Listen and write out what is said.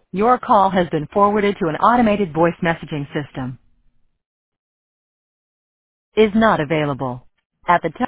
Your call has been forwarded to an automated voice messaging system. Is not available. At the time